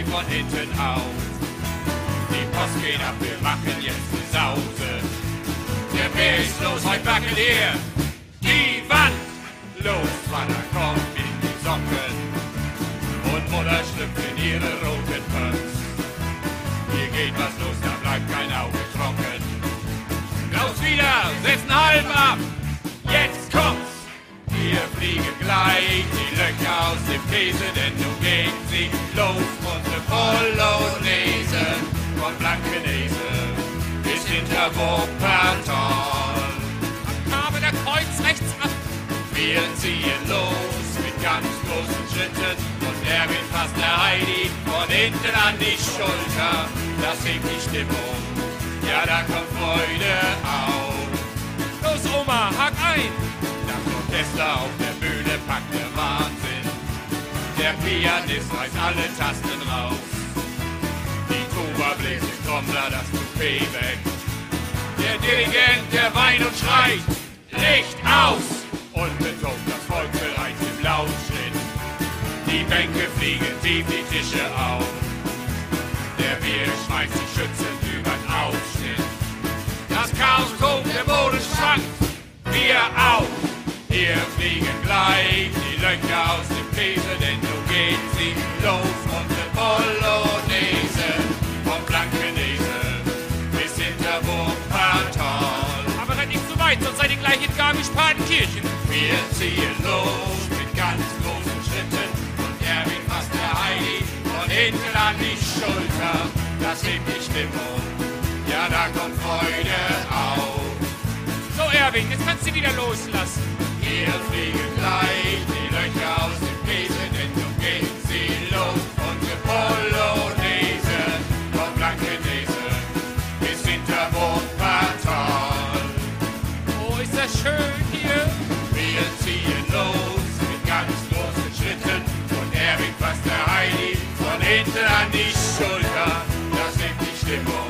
von hinten auf. Die Post geht ab, wir machen jetzt eine Sause. Der Bär ist los, heute wackelt er die Wand. Los, Vater, komm in die Socken und Mutter schlüpft in ihre roten Pumps. Hier geht was los, da bleibt kein Auge trocken. Raus wieder, setzen halb ab, jetzt kommt's. Wir fliegen gleich die Löcher aus dem Käse, denn nun geht sie los, unsere Polonaise. Von Blankenese bis hinter Wuppertal. Habe der Kreuz rechts ab. Wir ziehen los mit ganz großen Schritten und Erwin fasst der Heidi von hinten an die Schulter. Das hebt die Stimmung, ja da kommt Freude auf. Los Oma, hack ein. Das Orchester auf der Bühne packt der Wahnsinn. Der Pianist reißt alle Tasten raus. Die Tuba bläst den Trommler das Coupé weg. Der Dirigent, der weint und schreit, Licht aus! Und betont das Volk bereits im Lautschritt. Die Bänke fliegen tief, die Tische auf. Der Bier schmeißt die Schützen über den Aufschnitt. Das Chaos tobt, der Boden schwankt, wir auch. Hier fliegen gleich die Löcher aus dem Käse, denn so geht sie los, unsere Polonaise. Von Blankenese bis hinter Wuppertal. Aber rennt nicht so weit, sonst seid ihr gleich in Garmisch-Partenkirchen. Wir ziehen los mit ganz großen Schritten und Erwin fasst der Heidi von hinten an die Schulter. Das hebt die Stimmung, ja da kommt Freude auf. So Erwin, jetzt kannst du wieder loslassen. Hier fliegen gleich die Löcher aus dem Käse, denn so geht sie los. Unsere Polonaise von Blankenese bis hinter Wuppertal. Oh, ist das schön hier. Wir ziehen los mit ganz großen Schritten und Erwin fasst der Heidi von hinten an die Schulter. Das hebt die Stimmung,